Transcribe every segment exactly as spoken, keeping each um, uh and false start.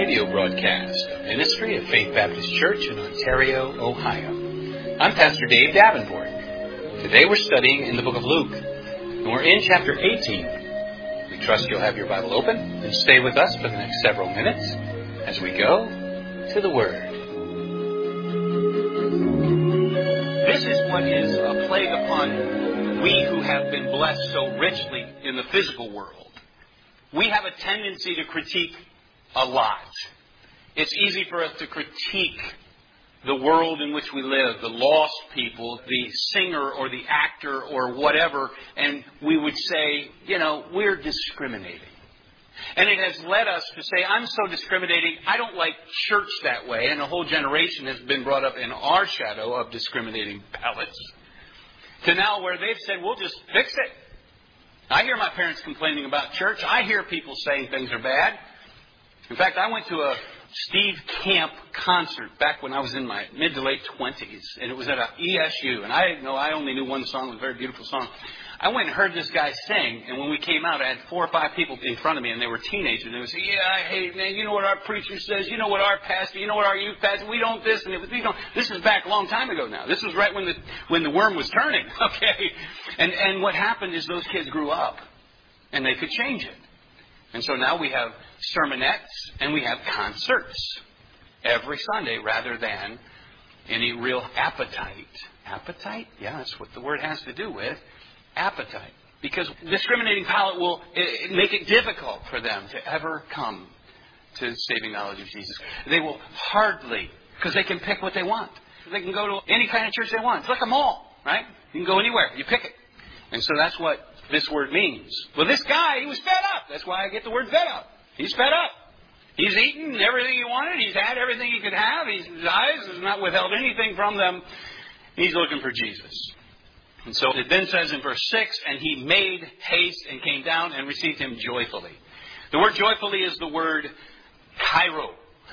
radio broadcast of Ministry of Faith Baptist Church in Ontario, Ohio. I'm Pastor Dave Davenport. Today we're studying in the book of Luke, and we're in chapter eighteen. We trust you'll have your Bible open and stay with us for the next several minutes as we go to the Word. This is what is a plague upon we who have been blessed so richly in the physical world. We have a tendency to critique a lot. It's easy for us to critique the world in which we live, the lost people, the singer or the actor or whatever, and we would say, you know, we're discriminating. And it has led us to say, I'm so discriminating, I don't like church that way, and a whole generation has been brought up in our shadow of discriminating palates, to now where they've said, we'll just fix it. I hear my parents complaining about church. I hear people saying things are bad. In fact, I went to a Steve Camp concert back when I was in my mid to late twenties, and it was at a E S U, and I didn't know, I only knew one song. It was a very beautiful song. I went and heard this guy sing, and when we came out, I had four or five people in front of me, and they were teenagers, and they would say, yeah, I hate it, man, you know what our preacher says, you know what our pastor, you know what our youth pastor, we don't this, and it was, we don't. This is back a long time ago now. This was right when the when the worm was turning, okay? And and what happened is those kids grew up, and they could change it. And so now we have sermonettes and we have concerts every Sunday rather than any real appetite. Appetite? Yeah, that's what the word has to do with. Appetite. Because discriminating palate will it, make it difficult for them to ever come to saving knowledge of Jesus. They will hardly, because they can pick what they want. They can go to any kind of church they want. It's like a mall, right? You can go anywhere. You pick it. And so that's what this word means. Well, this guy, he was fed up. That's why I get the word fed up. He's fed up. He's eaten everything he wanted. He's had everything he could have. He's, his eyes has not withheld anything from them. He's looking for Jesus. And so it then says in verse six, and he made haste and came down and received him joyfully. The word joyfully is the word kairo.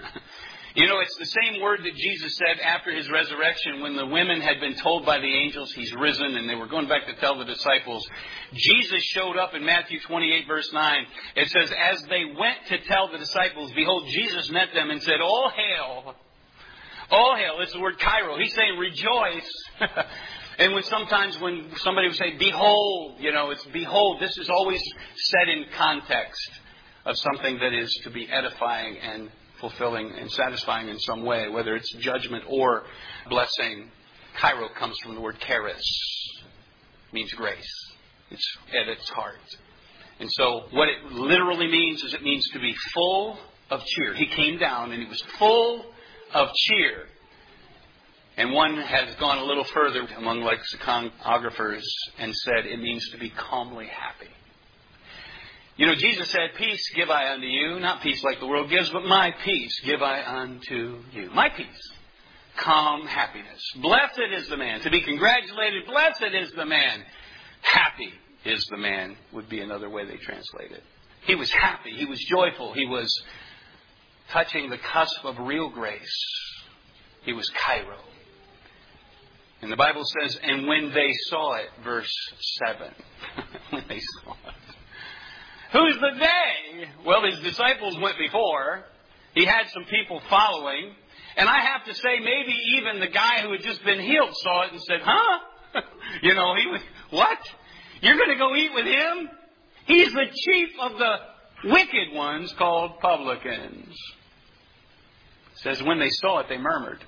You know, it's the same word that Jesus said after his resurrection when the women had been told by the angels he's risen and they were going back to tell the disciples. Jesus showed up in Matthew twenty-eight, verse nine. It says, as they went to tell the disciples, behold, Jesus met them and said, all hail. All hail. It's the word kairo. He's saying rejoice. And when sometimes when somebody would say, behold, you know, it's behold. This is always said in context of something that is to be edifying and fulfilling and satisfying in some way, whether it's judgment or blessing. Kairo comes from the word charis. It means grace. It's at its heart. And so what it literally means is it means to be full of cheer. He came down and he was full of cheer. And one has gone a little further among lexicographers and said it means to be calmly happy. You know, Jesus said, peace give I unto you, not peace like the world gives, but my peace give I unto you. My peace. Calm happiness. Blessed is the man. To be congratulated, blessed is the man. Happy is the man, would be another way they translate it. He was happy. He was joyful. He was touching the cusp of real grace. He was kairo. And the Bible says, and when they saw it, verse seven. When they saw it. Who's the they? Well, his disciples went before. He had some people following. And I have to say, maybe even the guy who had just been healed saw it and said, huh? You know, he was, what? You're going to go eat with him? He's the chief of the wicked ones called publicans. It says, when they saw it, they murmured.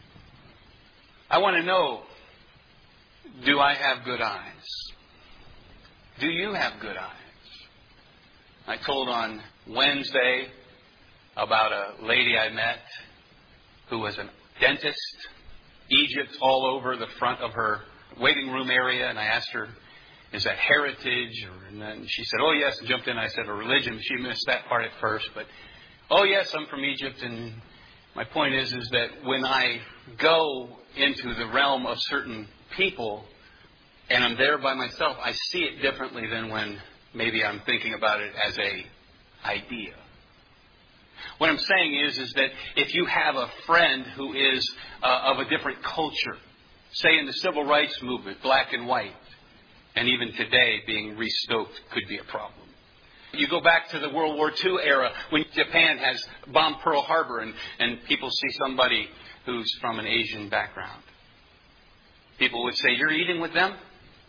I want to know, do I have good eyes? Do you have good eyes? I told on Wednesday about a lady I met who was a dentist, Egypt all over the front of her waiting room area. And I asked her, is that heritage? Or, and then she said, oh, yes. And jumped in. I said, a religion. She missed that part at first. But, oh, yes, I'm from Egypt. And my point is, is that when I go into the realm of certain people and I'm there by myself, I see it differently than when maybe I'm thinking about it as a idea. What I'm saying is, is that if you have a friend who is uh, of a different culture, say in the civil rights movement, black and white, and even today being restoked could be a problem. You go back to the World War Two era when Japan has bombed Pearl Harbor and, and people see somebody who's from an Asian background. People would say, "You're eating with them?"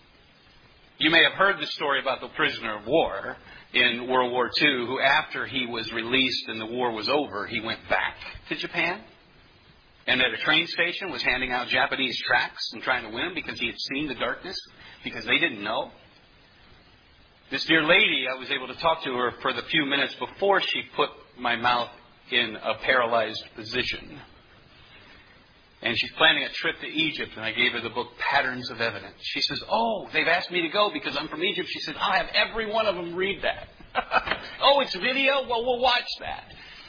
You may have heard the story about the prisoner of war in World War Two who, after he was released and the war was over, he went back to Japan and at a train station was handing out Japanese tracts and trying to win them because he had seen the darkness, because they didn't know. This dear lady, I was able to talk to her for the few minutes before she put my mouth in a paralyzed position. And she's planning a trip to Egypt, and I gave her the book Patterns of Evidence. She says, "Oh, they've asked me to go because I'm from Egypt." She says, "I'll have every one of them read that." "Oh, it's video? Well, we'll watch that."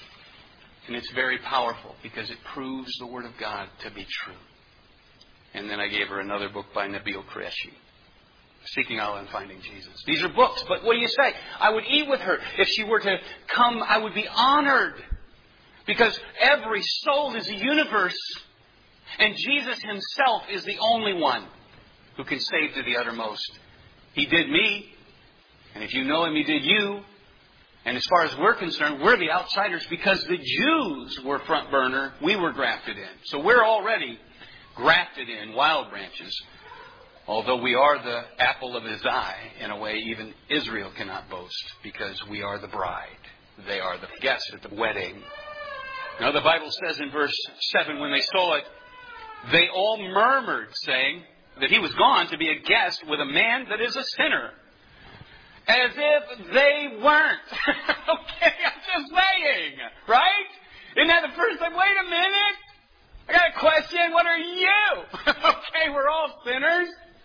And it's very powerful because it proves the Word of God to be true. And then I gave her another book by Nabil Qureshi, Seeking Allah and Finding Jesus. These are books, but what do you say? I would eat with her. If she were to come, I would be honored. Because every soul is a universe. And Jesus Himself is the only one who can save to the uttermost. He did me. And if you know Him, He did you. And as far as we're concerned, we're the outsiders because the Jews were front burner. We were grafted in. So we're already grafted in, wild branches. Although we are the apple of His eye, in a way even Israel cannot boast because we are the bride. They are the guests at the wedding. Now the Bible says in verse seven, when they saw it, they all murmured, saying that He was gone to be a guest with a man that is a sinner. As if they weren't. Okay, I'm just saying. Right? Isn't that the first time? Wait a minute. I got a question. What are you? Okay, we're all sinners.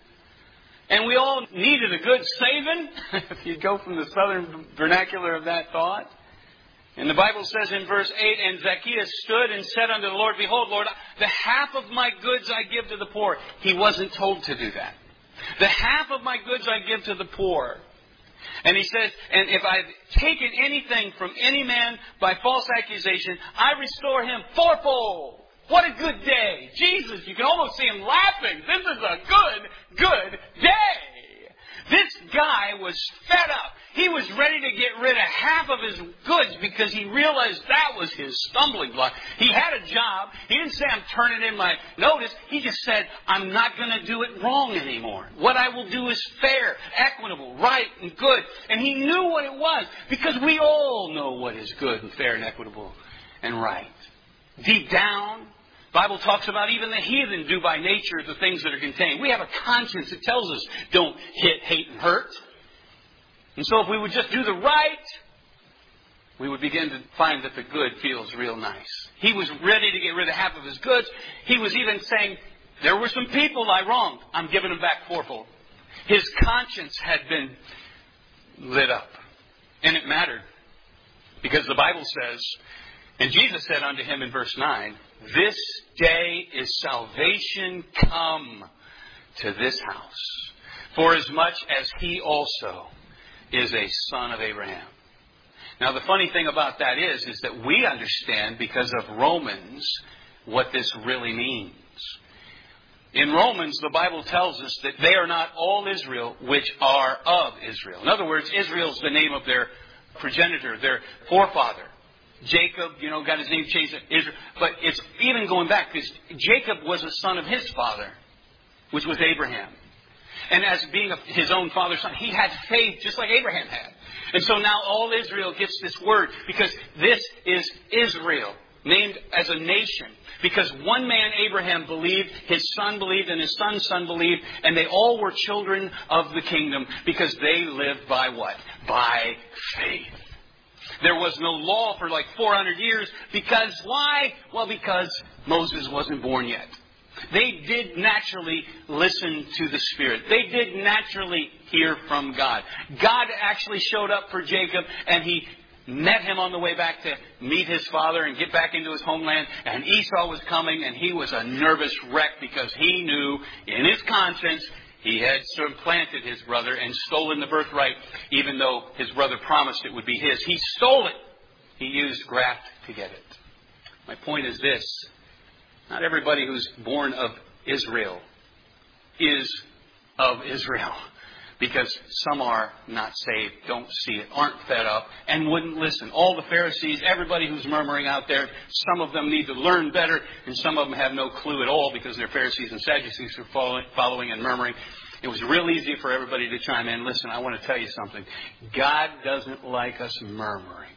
And we all needed a good saving. If you go from the southern vernacular of that thought. And the Bible says in verse eight, and Zacchaeus stood and said unto the Lord, Behold, Lord, the half of my goods I give to the poor. He wasn't told to do that. The half of my goods I give to the poor. And he says, and if I've taken anything from any man by false accusation, I restore him fourfold. What a good day. Jesus, you can almost see him laughing. This is a good, good day. This guy was fed up. He was ready to get rid of half of his goods because he realized that was his stumbling block. He had a job. He didn't say, I'm turning in my notice. He just said, I'm not going to do it wrong anymore. What I will do is fair, equitable, right, and good. And he knew what it was because we all know what is good and fair and equitable and right. Deep down, the Bible talks about even the heathen do by nature the things that are contained. We have a conscience that tells us don't hit, hate, and hurt. And so if we would just do the right, we would begin to find that the good feels real nice. He was ready to get rid of half of his goods. He was even saying, there were some people I wronged. I'm giving them back fourfold. His conscience had been lit up. And it mattered. Because the Bible says, and Jesus said unto him in verse nine, this day is salvation come to this house, forasmuch as he also is a son of Abraham. Now the funny thing about that is, is that we understand because of Romans what this really means. In Romans, the Bible tells us that they are not all Israel which are of Israel. In other words, Israel is the name of their progenitor, their forefather. Jacob, you know, got his name changed to Israel. But it's even going back because Jacob was a son of his father, which was Abraham. And as being a, his own father's son, he had faith just like Abraham had. And so now all Israel gets this word because this is Israel, named as a nation. Because one man, Abraham, believed, his son believed, and his son's son believed, and they all were children of the kingdom because they lived by what? By faith. There was no law for like four hundred years because why? Well, because Moses wasn't born yet. They did naturally listen to the Spirit. They did naturally hear from God. God actually showed up for Jacob and he met him on the way back to meet his father and get back into his homeland. And Esau was coming and he was a nervous wreck because he knew in his conscience he had supplanted his brother and stolen the birthright, even though his brother promised it would be his. He stole it. He used graft to get it. My point is this. Not everybody who's born of Israel is of Israel. Because some are not saved, don't see it, aren't fed up, and wouldn't listen. All the Pharisees, everybody who's murmuring out there, some of them need to learn better, and some of them have no clue at all because they're Pharisees and Sadducees who are following, following and murmuring. It was real easy for everybody to chime in. Listen, I want to tell you something. God doesn't like us murmuring.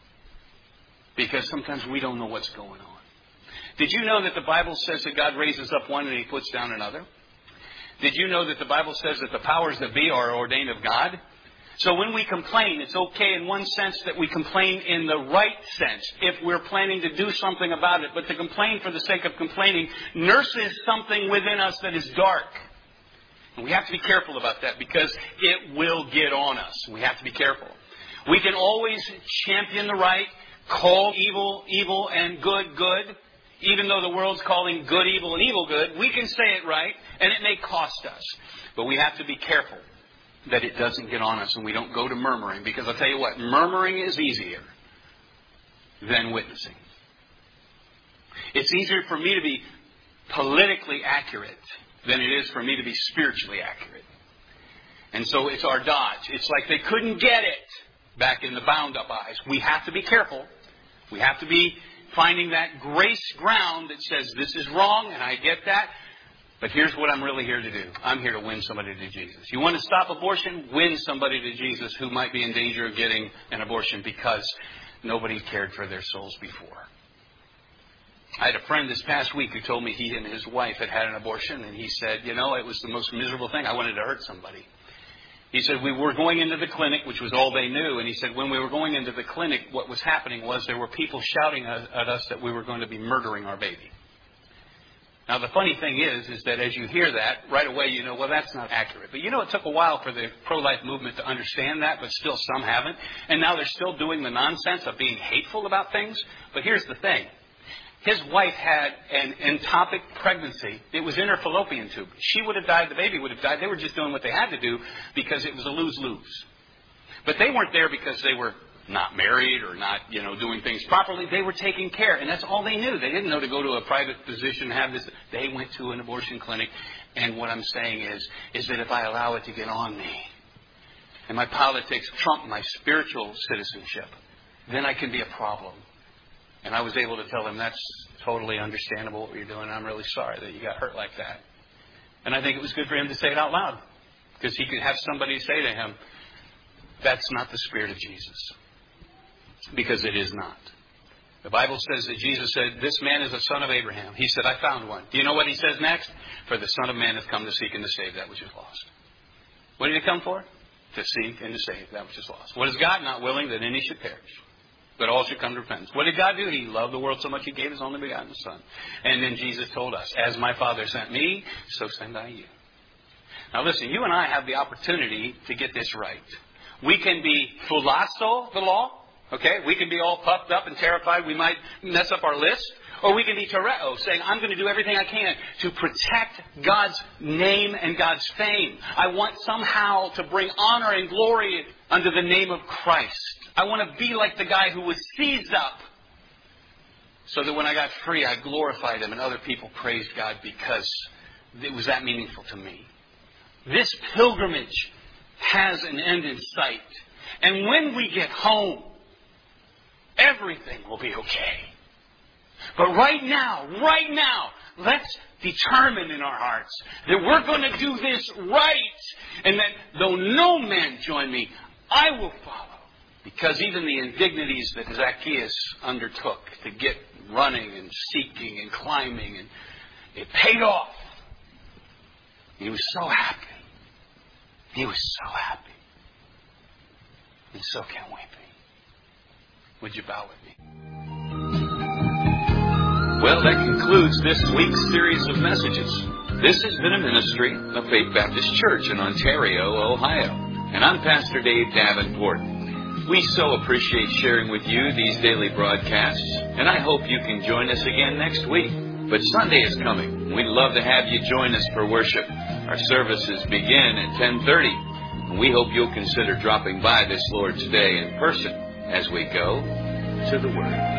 Because sometimes we don't know what's going on. Did you know that the Bible says that God raises up one and He puts down another? Did you know that the Bible says that the powers that be are ordained of God? So when we complain, it's okay in one sense that we complain in the right sense if we're planning to do something about it. But to complain for the sake of complaining nurses something within us that is dark. And we have to be careful about that because it will get on us. We have to be careful. We can always champion the right, call evil evil and good good. Even though the world's calling good evil and evil good, we can say it right, and it may cost us. But we have to be careful that it doesn't get on us and we don't go to murmuring. Because I'll tell you what, murmuring is easier than witnessing. It's easier for me to be politically accurate than it is for me to be spiritually accurate. And so it's our dodge. It's like they couldn't get it back in the bound-up eyes. We have to be careful. We have to be finding that grace ground that says this is wrong and I get that. But here's what I'm really here to do. I'm here to win somebody to Jesus. You want to stop abortion? Win somebody to Jesus who might be in danger of getting an abortion because nobody cared for their souls before. I had a friend this past week who told me he and his wife had had an abortion, and he said, you know, it was the most miserable thing. I wanted to hurt somebody. He said, we were going into the clinic, which was all they knew. And he said, when we were going into the clinic, what was happening was there were people shouting at us that we were going to be murdering our baby. Now, the funny thing is, is that as you hear that, right away you know, well, that's not accurate. But you know, it took a while for the pro-life movement to understand that, but still some haven't. And now they're still doing the nonsense of being hateful about things. But here's the thing. His wife had an ectopic pregnancy. It was in her fallopian tube. She would have died. The baby would have died. They were just doing what they had to do because it was a lose-lose. But they weren't there because they were not married or not, you know, doing things properly. They were taking care. And that's all they knew. They didn't know to go to a private physician and have this. They went to an abortion clinic. And what I'm saying is, is that if I allow it to get on me and my politics trump my spiritual citizenship, then I can be a problem. And I was able to tell him, that's totally understandable what you're doing. I'm really sorry that you got hurt like that. And I think it was good for him to say it out loud. Because he could have somebody say to him, that's not the Spirit of Jesus. Because it is not. The Bible says that Jesus said, this man is a son of Abraham. He said, I found one. Do you know what he says next? For the Son of Man hath come to seek and to save that which is lost. What did he come for? To seek and to save that which is lost. What is God? Not willing that any should perish, but all should come to repentance. What did God do? He loved the world so much He gave His only begotten Son. And then Jesus told us, as my Father sent me, so send I you. Now listen, you and I have the opportunity to get this right. We can be phulasso, the law. Okay? We can be all puffed up and terrified we might mess up our list. Or we can be tereo, saying, I'm going to do everything I can to protect God's name and God's fame. I want somehow to bring honor and glory under the name of Christ. I want to be like the guy who was seized up so that when I got free, I glorified Him and other people praised God because it was that meaningful to me. This pilgrimage has an end in sight. And when we get home, everything will be okay. But right now, right now, let's determine in our hearts that we're going to do this right. And that though no man join me, I will follow. Because even the indignities that Zacchaeus undertook to get running and seeking and climbing, and it paid off. He was so happy. He was so happy. And so can we be. Would you bow with me? Well, that concludes this week's series of messages. This has been a ministry of Faith Baptist Church in Ontario, Ohio. And I'm Pastor Dave Davenport. We so appreciate sharing with you these daily broadcasts, and I hope you can join us again next week. But Sunday is coming. We'd love to have you join us for worship. Our services begin at ten thirty, and we hope you'll consider dropping by this Lord's Day in person as we go to the Word.